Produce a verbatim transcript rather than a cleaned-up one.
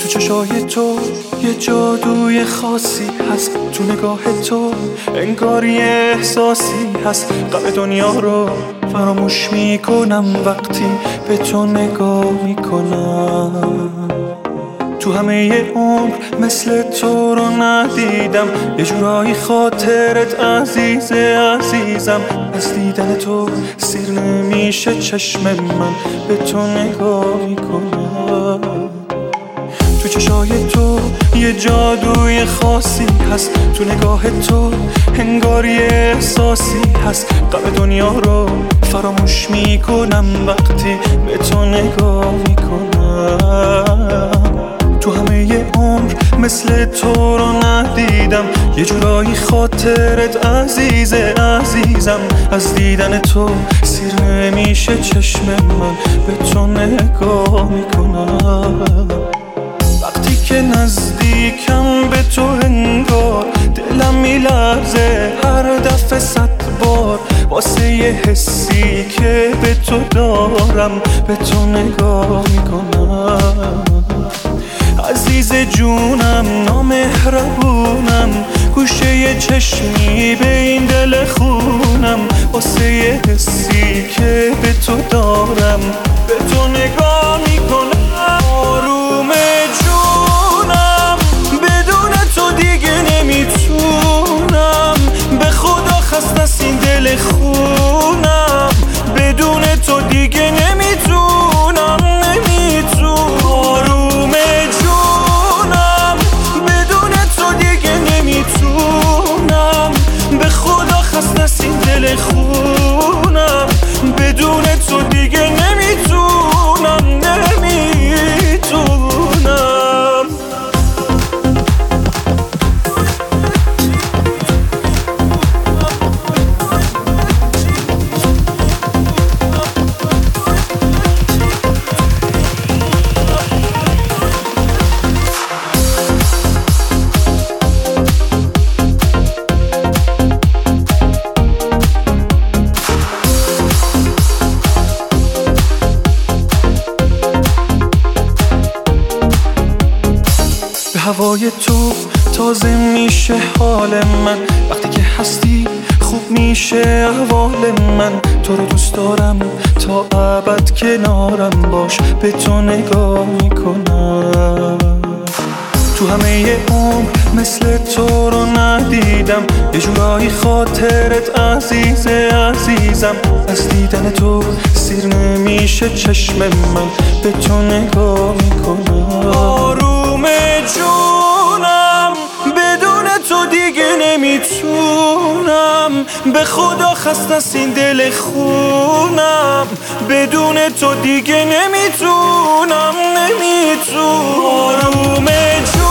تو چشای تو یه جادوی خاصی هست، تو نگاه تو انگار یه احساسی هست. غم دنیا رو فراموش میکنم وقتی به تو نگاه میکنم. تو همه عمر مثل تو رو ندیدم، یه جورایی خاطرت عزیزه عزیزم. از دیدن تو سیر نمیشه چشم من، به تو نگاه میکنم. تو چشای تو یه جادوی خاصی هست، تو نگاه تو انگار یه احساسی هست. غم دنیا رو فراموش میکنم وقتی به تو نگاه میکنم. تو همه عمر مثل تو رو ندیدم، یه جورایی خاطرت عزیزه عزیزم. از دیدن تو سیر نمیشه چشم من، به تو نگاه میکنم. وقتی که نزدیکم به تو انگار دلم میلرزه هر دفعه صد بار، واسه یه حسی که به تو دارم به تو نگاه میکنم. عزیز جونم نامهربونم، گوشه یه چشمی به این دل خونم، واسه یه حسی که به تو دارم به تو نگاه میکنم. آروم جونم بدون تو دیگه نمیتونم، به خدا خسته از این دل خونم، بدون تو دیگه نمیتونم نمیتونم. آروم جونم بدون تو دیگه نمیتونم، به خدا خسته از این دل خونم، بدون تو دیگه نمیتونم نمیتونم. هوای تو تازه میشه حال من، وقتی که هستی خوب میشه احوال من. تو رو دوست دارم تا ابد کنارم باش، به تو نگاه میکنم. تو همه عمر مثل تو رو ندیدم، یه جورایی خاطرت عزیزه عزیزم. از دیدن تو سیر نمیشه چشم من، به تو نگاه میکنم. آروم جونم بدون تو دیگه نمیتونم، به خدا خسته از این دل خونم، بدون تو دیگه نمیتونم نمیتونم. آروم جونم